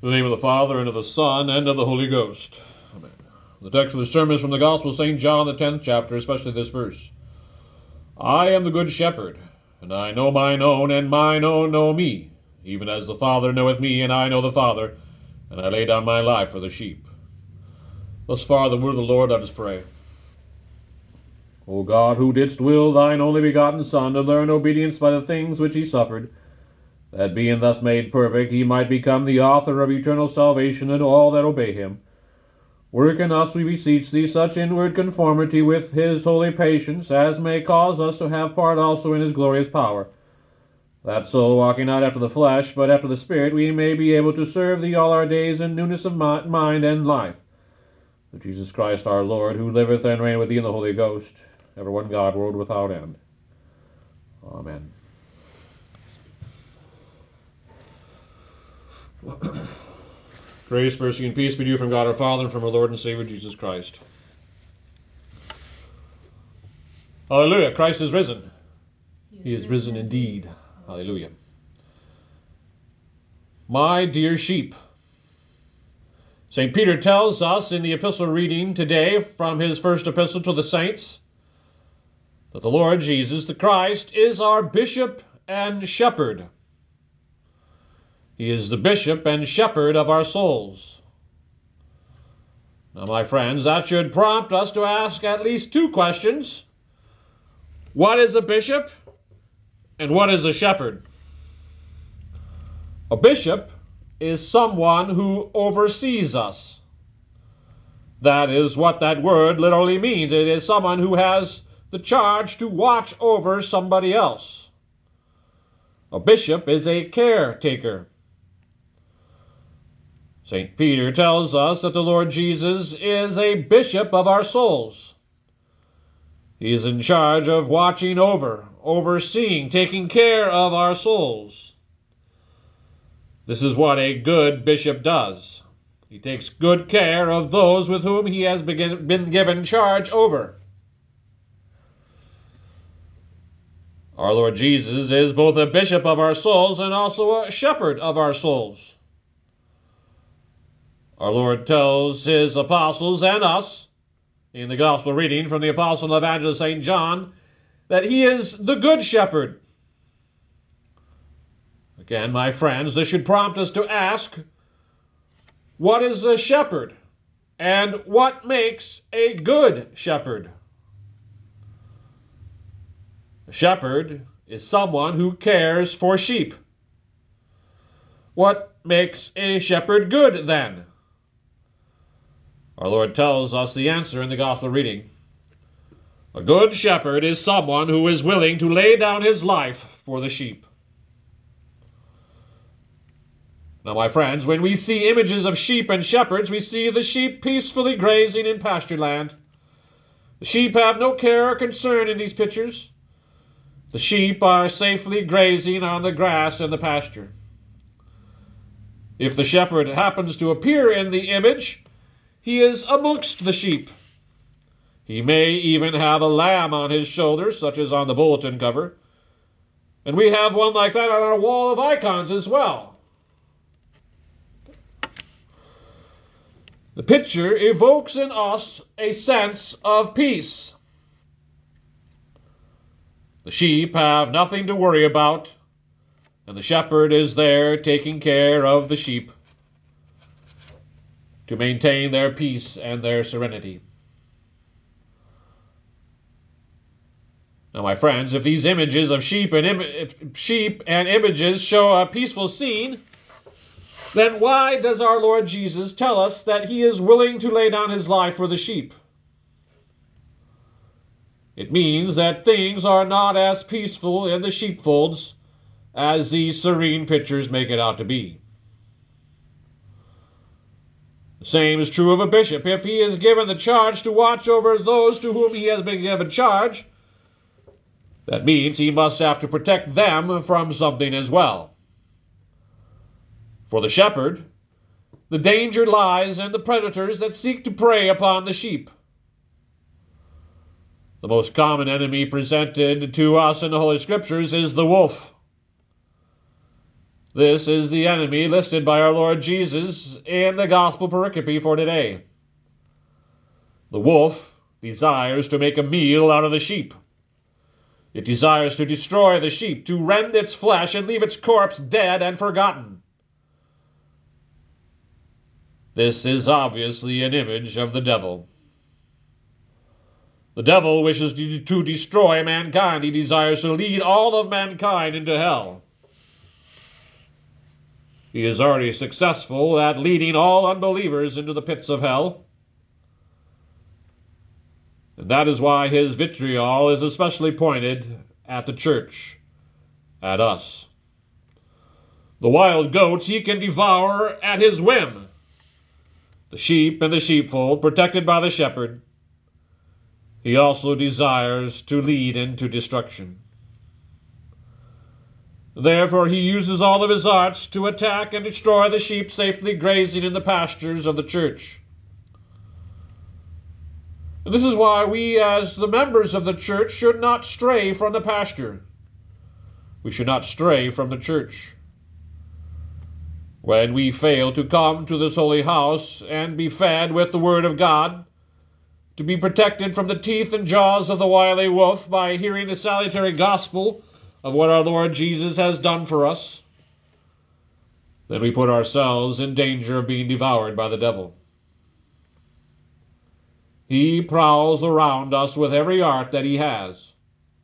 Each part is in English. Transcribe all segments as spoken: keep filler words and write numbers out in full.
In the name of the Father, and of the Son, and of the Holy Ghost. Amen. The text of the sermon is from the Gospel of Saint John, the tenth chapter, especially this verse. I am the good shepherd, and I know mine own, and mine own know me, even as the Father knoweth me, and I know the Father, and I lay down my life for the sheep. Thus far the word of the Lord. Let us pray. O God, who didst will thine only begotten Son to learn obedience by the things which he suffered, that being thus made perfect, he might become the author of eternal salvation unto all that obey him. Work in us, we beseech thee, such inward conformity with his holy patience, as may cause us to have part also in his glorious power, that so, walking not after the flesh, but after the Spirit, we may be able to serve thee all our days in newness of mind and life. Through Jesus Christ our Lord, who liveth and reigneth with thee in the Holy Ghost, ever one God, world without end. Amen. Grace, mercy, and peace be to you from God our Father and from our Lord and Savior Jesus Christ. Hallelujah! Christ is risen. He is risen indeed. Hallelujah. My dear sheep. Saint Peter tells us in the epistle reading today from his first epistle to the saints that the Lord Jesus, the Christ, is our bishop and shepherd. He is the bishop and shepherd of our souls. Now, my friends, that should prompt us to ask at least two questions. What is a bishop, and what is a shepherd? A bishop is someone who oversees us. That is what that word literally means. It is someone who has the charge to watch over somebody else. A bishop is a caretaker. Saint Peter tells us that the Lord Jesus is a bishop of our souls. He is in charge of watching over, overseeing, taking care of our souls. This is what a good bishop does. He takes good care of those with whom he has been given charge over. Our Lord Jesus is both a bishop of our souls and also a shepherd of our souls. Our Lord tells his apostles and us, in the gospel reading from the apostle and evangelist Saint John, that he is the good shepherd. Again, my friends, this should prompt us to ask, what is a shepherd? And what makes a good shepherd? A shepherd is someone who cares for sheep. What makes a shepherd good, then? Our Lord tells us the answer in the gospel reading. A good shepherd is someone who is willing to lay down his life for the sheep. Now, my friends, when we see images of sheep and shepherds, we see the sheep peacefully grazing in pasture land. The sheep have no care or concern in these pictures. The sheep are safely grazing on the grass in the pasture. If the shepherd happens to appear in the image, he is amongst the sheep. He may even have a lamb on his shoulder, such as on the bulletin cover. And we have one like that on our wall of icons as well. The picture evokes in us a sense of peace. The sheep have nothing to worry about, and the shepherd is there taking care of the sheep to maintain their peace and their serenity. Now, my friends, if these images of sheep and Im- sheep and images show a peaceful scene, then why does our Lord Jesus tell us that he is willing to lay down his life for the sheep? It means that things are not as peaceful in the sheepfolds as these serene pictures make it out to be. The same is true of a bishop. If he is given the charge to watch over those to whom he has been given charge, that means he must have to protect them from something as well. For the shepherd, the danger lies in the predators that seek to prey upon the sheep. The most common enemy presented to us in the Holy Scriptures is the wolf. This is the enemy listed by our Lord Jesus in the Gospel pericope for today. The wolf desires to make a meal out of the sheep. It desires to destroy the sheep, to rend its flesh and leave its corpse dead and forgotten. This is obviously an image of the devil. The devil wishes to destroy mankind. He desires to lead all of mankind into hell. He is already successful at leading all unbelievers into the pits of hell. And that is why his vitriol is especially pointed at the church, at us. The wild goats he can devour at his whim. The sheep in the sheepfold, protected by the shepherd, he also desires to lead into destruction. Therefore he uses all of his arts to attack and destroy the sheep safely grazing in the pastures of the church. And this is why we, as the members of the church, should not stray from the pasture. We should not stray from the church. When we fail to come to this holy house and be fed with the Word of God, to be protected from the teeth and jaws of the wily wolf by hearing the salutary gospel of what our Lord Jesus has done for us, then we put ourselves in danger of being devoured by the devil. He prowls around us with every art that he has.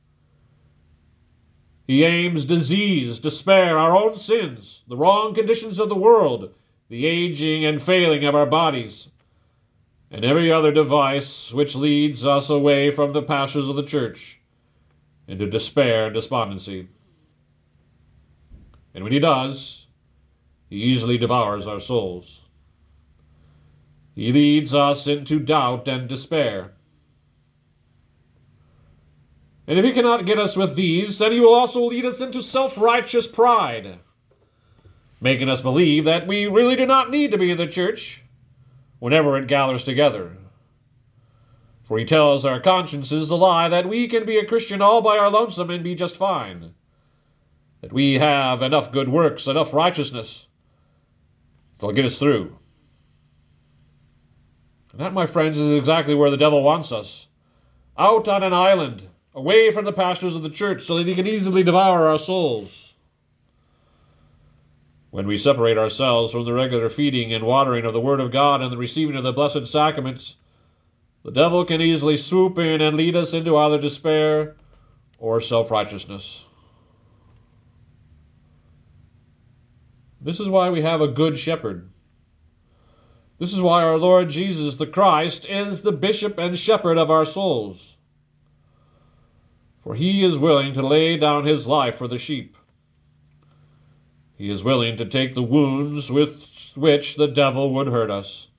He aims disease, despair, our own sins, the wrong conditions of the world, the aging and failing of our bodies, and every other device which leads us away from the pastures of the church into despair and despondency. And when he does, he easily devours our souls. He leads us into doubt and despair. And if he cannot get us with these, then he will also lead us into self-righteous pride, making us believe that we really do not need to be in the church whenever it gathers together. For he tells our consciences the lie that we can be a Christian all by our lonesome and be just fine, that we have enough good works, enough righteousness, that'll get us through. And that, my friends, is exactly where the devil wants us, out on an island, away from the pastures of the church, so that he can easily devour our souls. When we separate ourselves from the regular feeding and watering of the Word of God and the receiving of the blessed sacraments, the devil can easily swoop in and lead us into either despair or self-righteousness. This is why we have a good shepherd. This is why our Lord Jesus the Christ is the bishop and shepherd of our souls. For he is willing to lay down his life for the sheep. He is willing to take the wounds with which the devil would hurt us.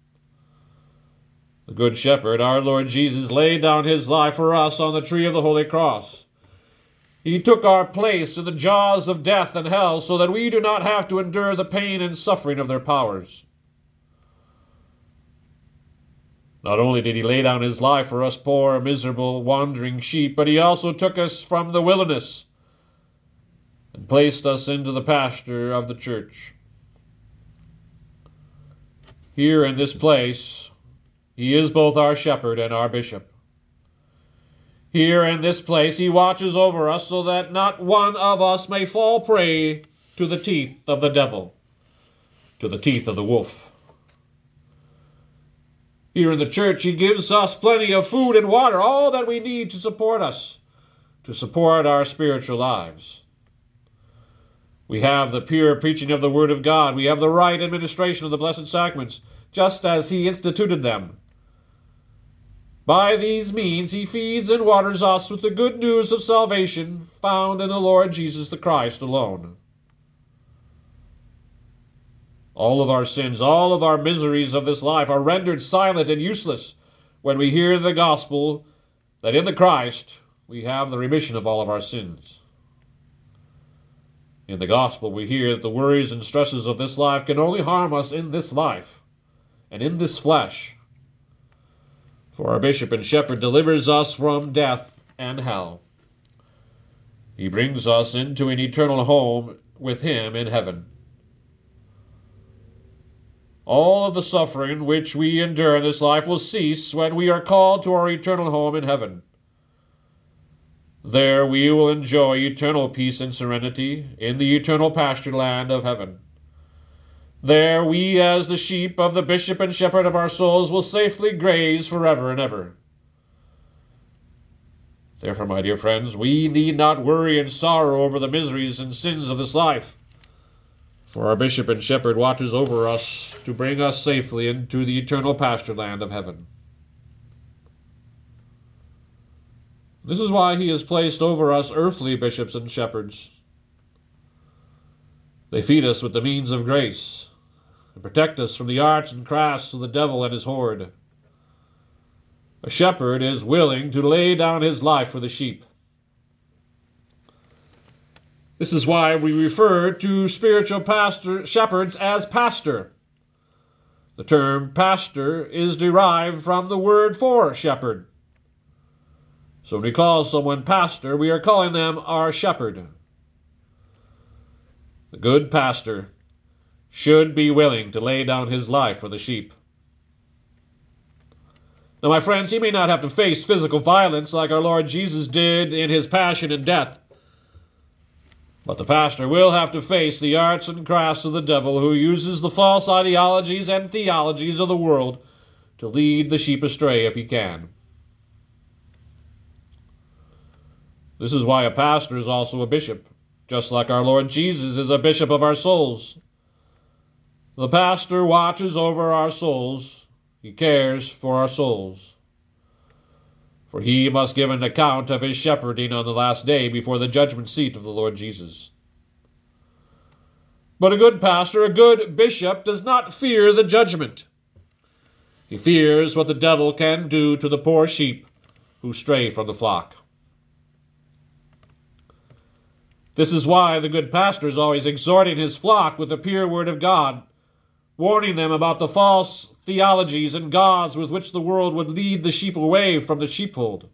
The Good Shepherd, our Lord Jesus, laid down his life for us on the tree of the Holy Cross. He took our place in the jaws of death and hell so that we do not have to endure the pain and suffering of their powers. Not only did he lay down his life for us poor, miserable, wandering sheep, but he also took us from the wilderness and placed us into the pasture of the church. Here in this place, he is both our shepherd and our bishop. Here in this place, he watches over us so that not one of us may fall prey to the teeth of the devil, to the teeth of the wolf. Here in the church, he gives us plenty of food and water, all that we need to support us, to support our spiritual lives. We have the pure preaching of the Word of God. We have the right administration of the blessed sacraments, just as he instituted them. By these means, he feeds and waters us with the good news of salvation found in the Lord Jesus the Christ alone. All of our sins, all of our miseries of this life are rendered silent and useless when we hear the gospel that in the Christ we have the remission of all of our sins. In the gospel we hear that the worries and stresses of this life can only harm us in this life and in this flesh. For our bishop and shepherd delivers us from death and hell. He brings us into an eternal home with him in heaven. All of the suffering which we endure in this life will cease when we are called to our eternal home in heaven. There we will enjoy eternal peace and serenity in the eternal pasture land of heaven. There we, as the sheep of the bishop and shepherd of our souls, will safely graze forever and ever. Therefore, my dear friends, we need not worry and sorrow over the miseries and sins of this life, for our bishop and shepherd watches over us to bring us safely into the eternal pasture land of heaven. This is why he has placed over us earthly bishops and shepherds. They feed us with the means of grace and protect us from the arts and crafts of the devil and his horde. A shepherd is willing to lay down his life for the sheep. This is why we refer to spiritual pastor, shepherds as pastor. The term pastor is derived from the word for shepherd. So when we call someone pastor, we are calling them our shepherd. The good pastor should be willing to lay down his life for the sheep. Now, my friends, he may not have to face physical violence like our Lord Jesus did in his passion and death, but the pastor will have to face the arts and crafts of the devil, who uses the false ideologies and theologies of the world to lead the sheep astray if he can. This is why a pastor is also a bishop, just like our Lord Jesus is a bishop of our souls. The pastor watches over our souls. He cares for our souls. For he must give an account of his shepherding on the last day before the judgment seat of the Lord Jesus. But a good pastor, a good bishop, does not fear the judgment. He fears what the devil can do to the poor sheep who stray from the flock. This is why the good pastor is always exhorting his flock with the pure word of God, warning them about the false theologies and gods with which the world would lead the sheep away from the sheepfold.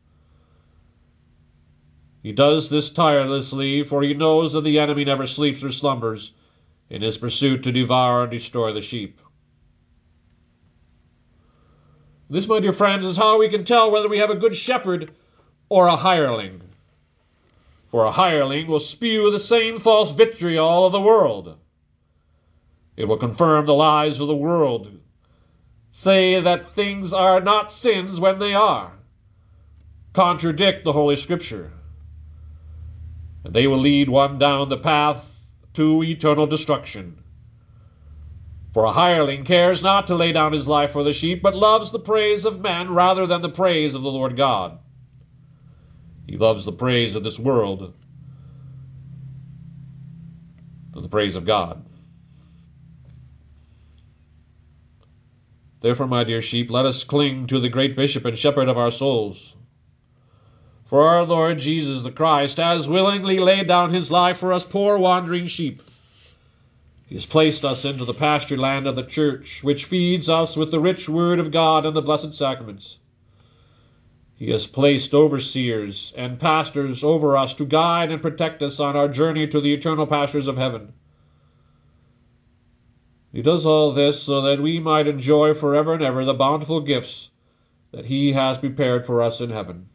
He does this tirelessly, for he knows that the enemy never sleeps or slumbers in his pursuit to devour and destroy the sheep. This, my dear friends, is how we can tell whether we have a good shepherd or a hireling. For a hireling will spew the same false vitriol of the world. It will confirm the lies of the world, say that things are not sins when they are, contradict the Holy Scripture, and they will lead one down the path to eternal destruction. For a hireling cares not to lay down his life for the sheep, but loves the praise of men rather than the praise of the Lord God. He loves the praise of this world than the praise of God. Therefore, my dear sheep, let us cling to the great bishop and shepherd of our souls. For our Lord Jesus the Christ has willingly laid down his life for us poor wandering sheep. He has placed us into the pasture land of the church, which feeds us with the rich word of God and the blessed sacraments. He has placed overseers and pastors over us to guide and protect us on our journey to the eternal pastures of heaven. He does all this so that we might enjoy forever and ever the bountiful gifts that he has prepared for us in heaven.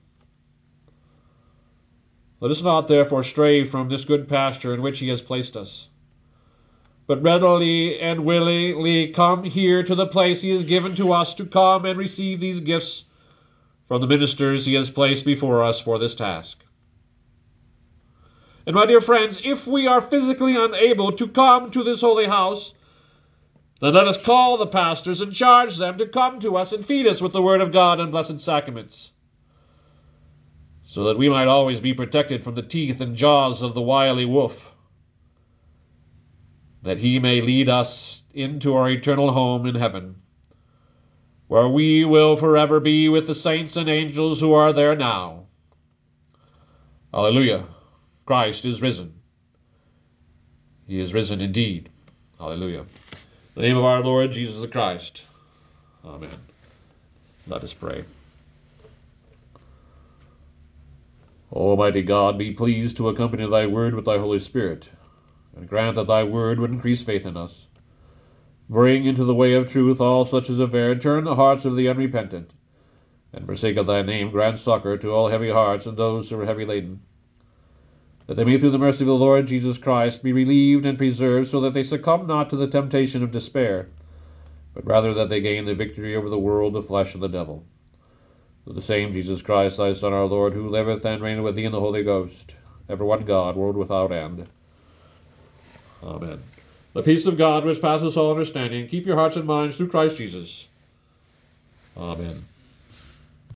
Let us not therefore stray from this good pasture in which he has placed us, but readily and willingly come here to the place he has given to us to come and receive these gifts from the ministers he has placed before us for this task. And my dear friends, if we are physically unable to come to this holy house, then let us call the pastors and charge them to come to us and feed us with the word of God and blessed sacraments, so that we might always be protected from the teeth and jaws of the wily wolf, that he may lead us into our eternal home in heaven, where we will forever be with the saints and angels who are there now. Alleluia. Christ is risen. He is risen indeed. Alleluia. In the name of our Lord Jesus the Christ. Amen. Let us pray. Almighty God, be pleased to accompany thy word with thy Holy Spirit, and grant that thy word would increase faith in us. Bring into the way of truth all such as have erred, turn the hearts of the unrepentant, and for sake of thy name grant succor to all heavy hearts and those who are heavy laden, that they may through the mercy of the Lord Jesus Christ be relieved and preserved, so that they succumb not to the temptation of despair, but rather that they gain the victory over the world, the flesh, and the devil. Through the same Jesus Christ, thy Son, our Lord, who liveth and reigneth with thee in the Holy Ghost, ever one God, world without end. Amen. The peace of God, which passeth all understanding, keep your hearts and minds through Christ Jesus. Amen.